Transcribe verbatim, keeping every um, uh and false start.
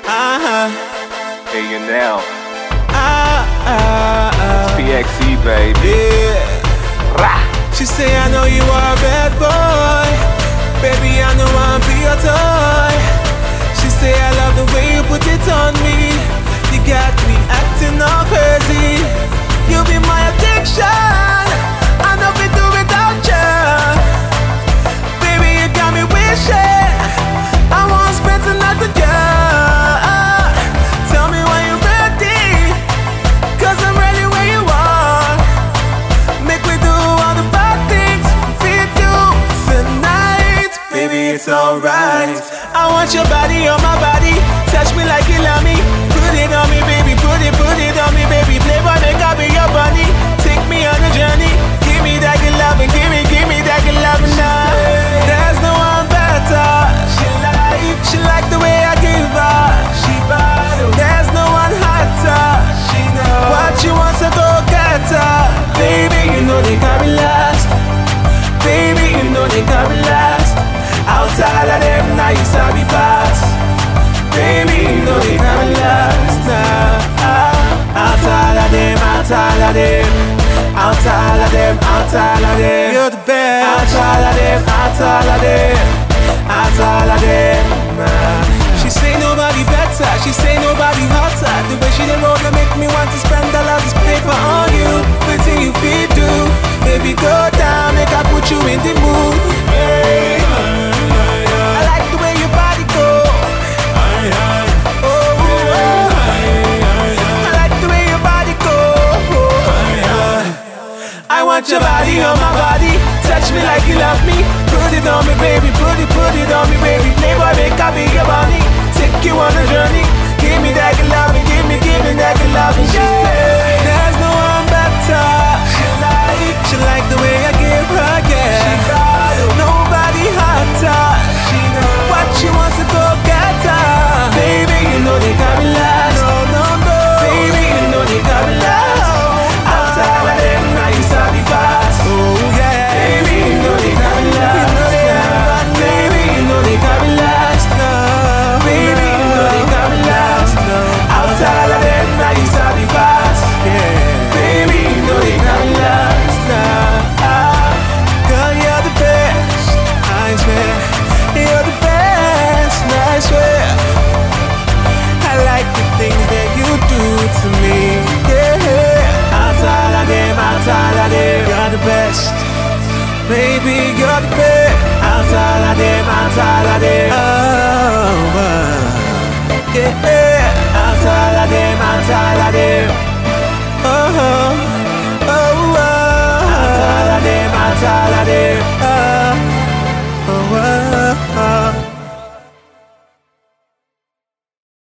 Uh-huh. Hey, you now. Ah, ah, ah. P X E, baby. Yeah. Rah. She say, I know you are a bad boy. Baby, I know I'll be your toy. She say, I love the way you put it on me. You got me acting all crazy. You be my addiction. I know we do without you. Baby, you got me wishing I won't spend tonight with you. Tell me when you're ready, cause I'm ready where you are. Make we do all the bad things we do tonight. Baby, it's alright. I want your body on my body. Touch me like you love me. Put it on me, baby. Put it, put it on me, baby. Playboy, make I be your bunny. Take me on a journey. Give me that good loving. Give me, give me that good loving now. There's no one better. She like, she like the way I give her. She bottle. There's no one hotter. She know what you want to go get her. Baby, you know they got me last. Baby, you know they got me last. Outside of them, now you saw me pass. Baby, you know they got me last now. Outside of them, outside of them. Outside of them, outside of them. You're the best. Outside of them, outside of them. Outside of them. She say nobody better. She say nobody hotter. The way she done roll to make me want to spend all of this paper on you. Wait till you feel do. Baby, go down, make I put you in the mood. Hey, I like the way your body go. Oh, oh. I like the way your body go. I want your body on my body. Touch me like you love me. Put it on me, baby. Put it, put it on me, baby. Playboy, make I be your bunny. Take you on a journey. Give me that good loving. Give me, give me that good loving. Yeah. There's no one better. She like, she like the way I give her, yeah. She got nobody hotter. She know what she wants to go get her. Baby, you know they got me last. No, no, no. Baby, you know they got me last. Outside of them, now you saw me pass. Oh yeah. Baby, you know they got me last. Baby, you know they got me last. Baby, you know they got me last. Outside of them, now you saw me pass. Yeah. Baby, you know they got me last. Girl, you're the best, I swear. You're the best, I swear. I like the things that you do to me. Yeah. Outside of them, outside of them, you're the best. Baby, you're the best. Outside of them, outside of them. Oh, uh, yeah. Outside of them, outside of them. Oh, oh, oh. Outside of them, outside of them. Oh, oh, oh.